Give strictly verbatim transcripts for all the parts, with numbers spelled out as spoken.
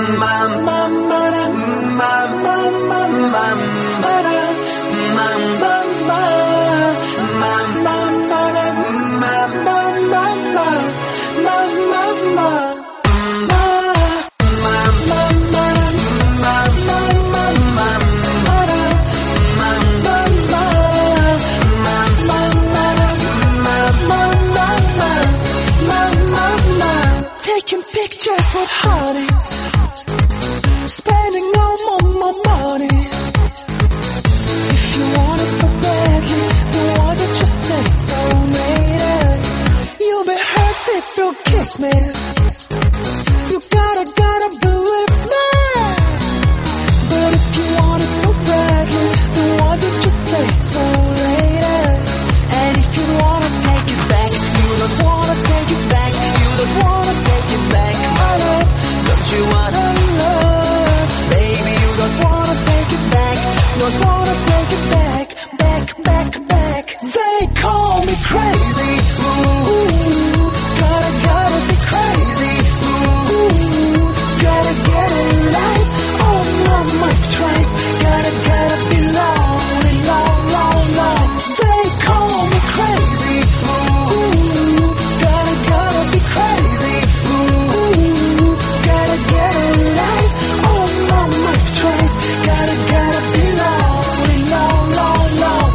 Taking pictures with heartaches, spending no more, more money. If you want it so badly, then why don't you say so, lady? You'll be hurt if you kiss me. You gotta, gotta believe me. But if you want it so badly, then why don't you say so, lady? And if you wanna take it back, you don't wanna take it back, you don't wanna take it back, my love. Don't you wanna love? Baby, you don't wanna take it back, don't wanna take it back, back, back, back. They call me crazy, ooh, gotta, gotta be crazy, ooh, gotta get a life on my life track, gotta, gotta be lonely, long, long, long. They call me crazy, ooh, gotta, gotta be crazy, ooh, gotta get a life on my life track, gotta, gotta be lonely, long, long, long.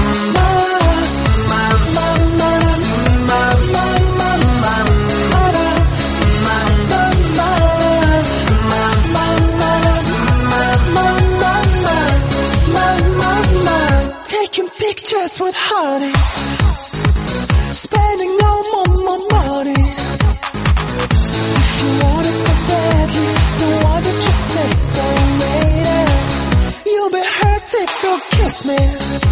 Taking pictures with heartaches, spending no more, more money. If you want it so badly, then why don't you say so, lady? You'll be hurt if you kiss me.